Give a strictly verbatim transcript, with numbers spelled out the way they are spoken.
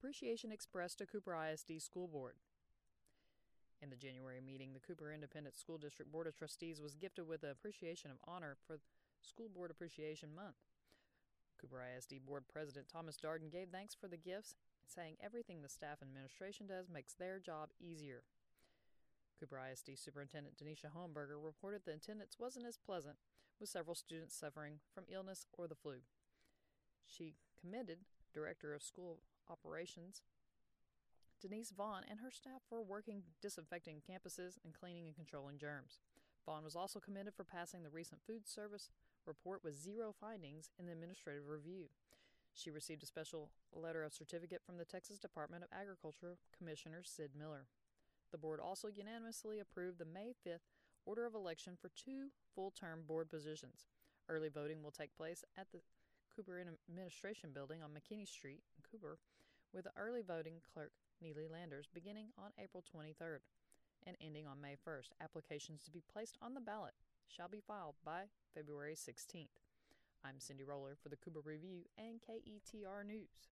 appreciation expressed to Cooper I S D School Board. In the January meeting, the Cooper Independent School District Board of Trustees was gifted with the Appreciation of Honor for School Board Appreciation Month. Cooper I S D Board President Thomas Darden gave thanks for the gifts, saying everything the staff and administration does makes their job easier. Cooper I S D Superintendent Denisha Hohenberger reported the attendance wasn't as pleasant, with several students suffering from illness or the flu. She commended Director of School Operations Denise Vaughn and her staff for working disinfecting campuses and cleaning and controlling germs. Vaughn was also commended for passing the recent food service report with zero findings in the administrative review. She received a special letter of certificate from the Texas Department of Agriculture Commissioner Sid Miller. The board also unanimously approved the May fifth order of election for two full-term board positions. Early voting will take place at the Cooper Administration Building on McKinney Street in Cooper, with the early voting clerk Neely Landers beginning on April twenty-third and ending on May first. Applications to be placed on the ballot shall be filed by February sixteenth. I'm Cindy Roller for the Cooper Review and K E T R News.